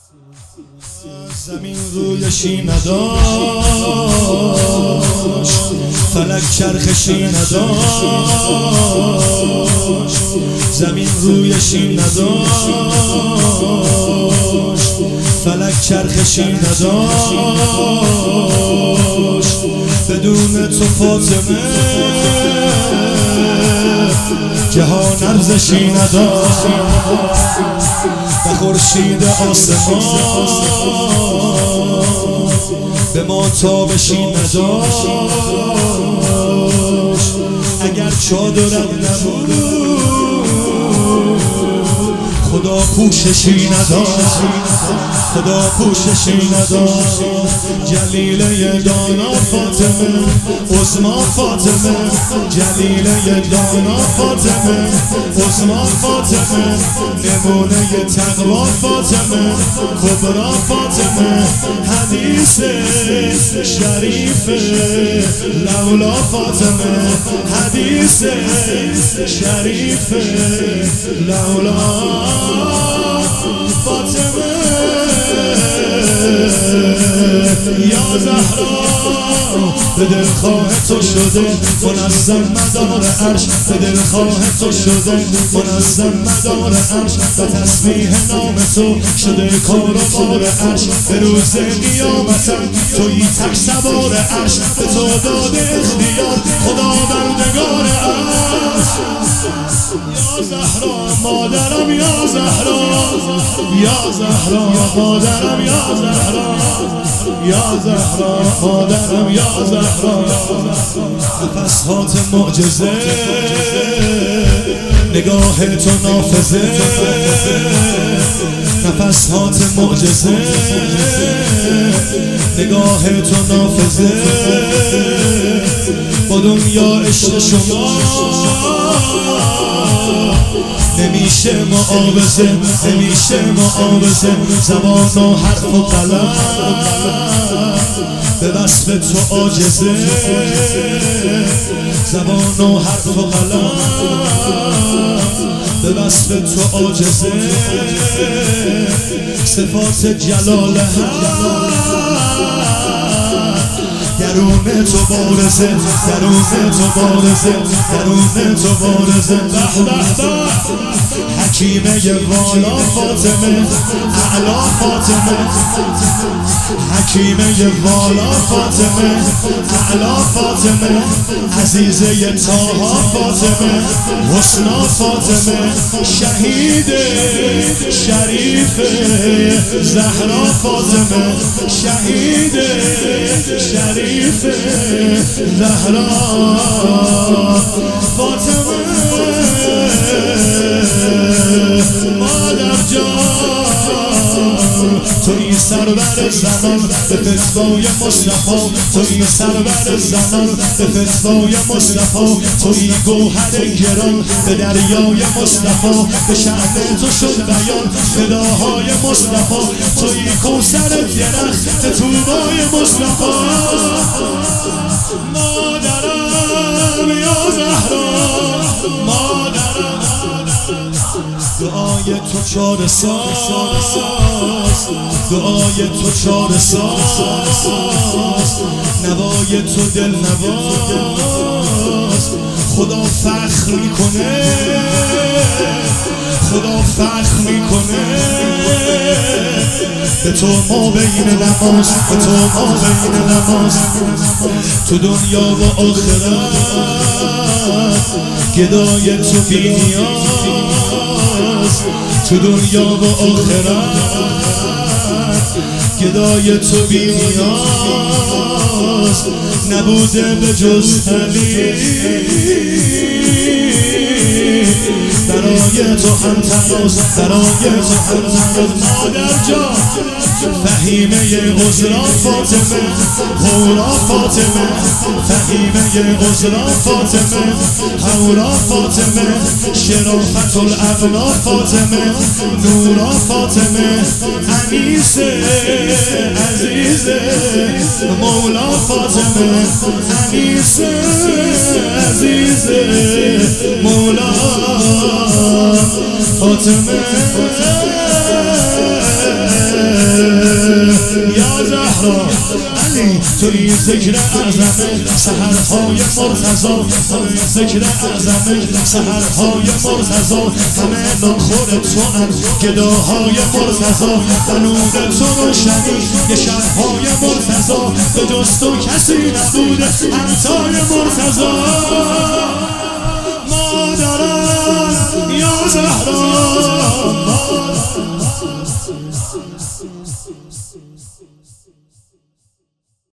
زمین رویشی نداشت، فلک چرخشی نداشت. زمین رویشی نداشت، فلک چرخشی نداشت. بدون تو فاطمه جهان ارزشی نداشت. به خورشید آسمان به ما تابشی نداشت. اگر چادرت نبود خدا پوششی نداشت. خدا پوششی نداشت. جلیله دانا فاطمه، عظما فاطمه. جلیله دانا فاطمه، عظما فاطمه. نمونه تقوا فاطمه، کبرا فاطمه. حدیث شریف لولا فاطمه، حدیث شریف لولا فاطمه. یا زهرا به دلخواه تو شده منظم مدار عرش. به دلخواه تو شده منظم مدار عرش. به تسبیح نام تو شده کار و بار عرش. به روز قیامتم تویی تک سوار عرش. به تو داده اختیار خداوندگار عرش. یا زهرا مادرم، یا زهرا، یا زهرا مادرم، یا زهرا، یا زهرا مادرم، یا زهرا. نفس‌هات معجزه، نگاه تو نافذه. نفس‌هات معجزه، نگاه تو نافذه. با دنیا عشق شما نمیشه معاوضه، نمیشه معاوضه. زبان و حرف و قلم به وصف تو عاجزه. زبان و حرف و قلم به وصف تو عاجزه. صفات جلال درون تو بارزه، درون تو بارزه، درون تو بارزه. به به به حکیمه والا فاطمه، اعلا فاطمه. حکیمه والا فاطمه، اعلا فاطمه. عزیزه طاها فاطمه، حسنا فاطمه. شهید شریف زهرا فاطمه، شهید شریف زهرا فاطمه. مادر جان توی سرور زمان به فتوای مصطفی. توی سرور زمان به فتوای مصطفی. توی گوهر گران به دریای مصطفی. به شأن تو شد بیان فداهای مصطفی. توی کوثر درخت طوبای مصطفی. مادرم یا زهرا مادرم. دعای تو چاره ساز، دعای تو چاره ساز. نوای تو دل نواز. خدا فخر میکنه، خدا فخر میکنه. به تو ما بین نماز، به تو ما بین نماز. تو دنیا و آخرت گدای تو بی نیاز. تو دنیا و آخرت گدای تو بی نیاز. نبوده به جز علی برای تو هم تماس، برای تو هم تماس. مادر جان فهیمه عذرا فاطمه، هورا فاطمه. فهیمه عذرا فاطمه، هورا فاطمه. شرافت الابنا فاطمه، نورا فاطمه. انیس عزیز مولا فاطمه، انیس عزیز مولا فاطمه. یا زهرا علی توی ذکر اعظمه سحرهای مرتضی همه ذکر اعظمه سحرهای مرتضی همه نخور تو ان گداهای مرتضی و نور تو روشنی یه شبهای مرتضی به جز تو کسی نبوده همتای مرتضی